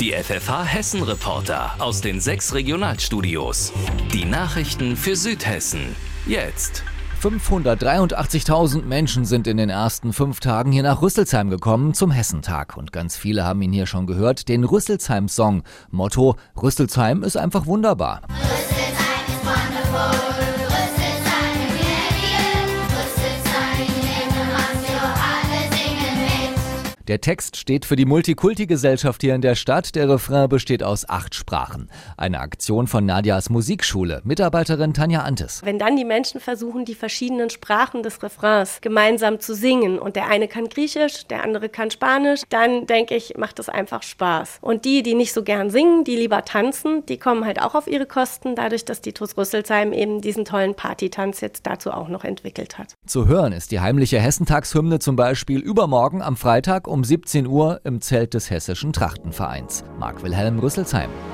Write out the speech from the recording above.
Die FFH Hessen-Reporter aus den 6 Regionalstudios. Die Nachrichten für Südhessen. Jetzt. 583.000 Menschen sind in den ersten 5 Tagen hier nach Rüsselsheim gekommen zum Hessentag. Und ganz viele haben ihn hier schon gehört, den Rüsselsheim-Song. Motto: Rüsselsheim ist einfach wunderbar. Rüsselsheim ist wonderful. Rüsselsheim in Medien. Rüsselsheim in der Radio, alle singen mit. Der Text steht für die Multikulti-Gesellschaft hier in der Stadt. Der Refrain besteht aus 8 Sprachen. Eine Aktion von Nadias Musikschule. Mitarbeiterin Tanja Antes. Wenn dann die Menschen versuchen, die verschiedenen Sprachen des Refrains gemeinsam zu singen und der eine kann Griechisch, der andere kann Spanisch, dann denke ich, macht das einfach Spaß. Und die nicht so gern singen, die lieber tanzen, die kommen halt auch auf ihre Kosten, dadurch, dass die TuS Rüsselsheim eben diesen tollen Partytanz jetzt dazu auch noch entwickelt hat. Zu hören ist die heimliche Hessentagshymne zum Beispiel übermorgen am Freitag um 17 Uhr im Zelt des Hessischen Trachtenvereins. Marc Wilhelm, Rüsselsheim.